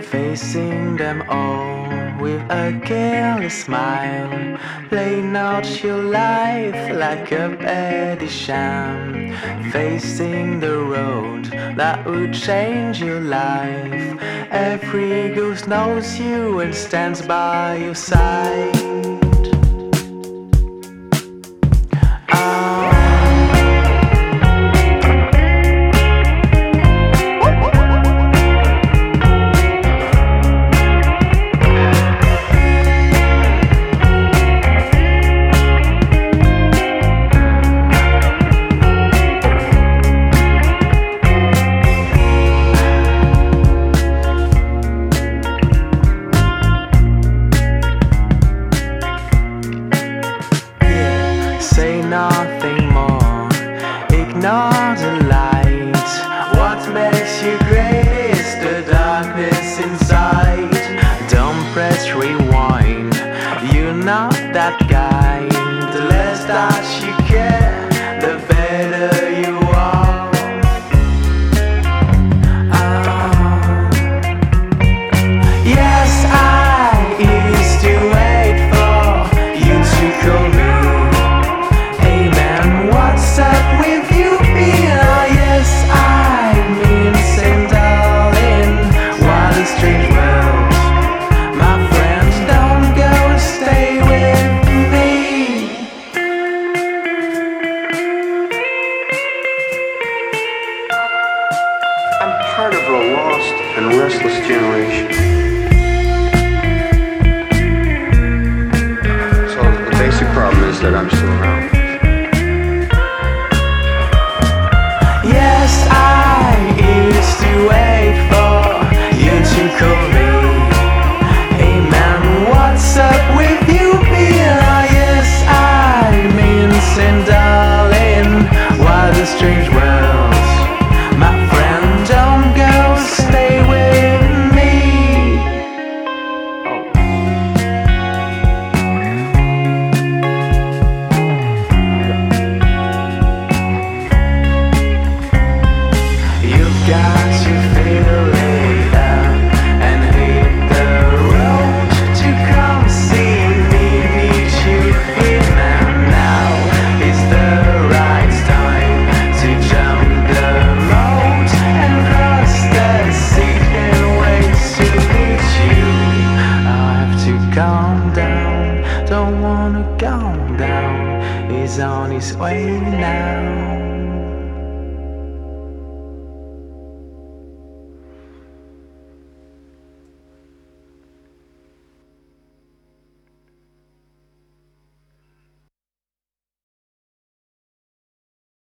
facing them all with a careless smile, playing out your life like a petty sham, facing the road that would change your life. Every ghost knows you and stands by your side. Say nothing more, ignore the light. What makes you great is the darkness inside. Don't press rewind, you're not that guy. The less that you care, the better you are. Yes, I used to wait for you to call me. What's up with you being? Yes, I mean, same darling. What a strange world. My friends, don't go, stay with me. I'm part of a lost and restless generation. So the basic problem is that I'm still around. Yes, I used to wait for you to call me. Hey man, what's up with you being? Yes, I mean, same darling. What a strange world. My friend, don't go, stay with me. You've got to feel it up and hit the road to come see me. Need you here now. Is the right time to jump the moat and cross the sea and wait to meet you. I have to calm down, don't wanna calm down. He's on his way now.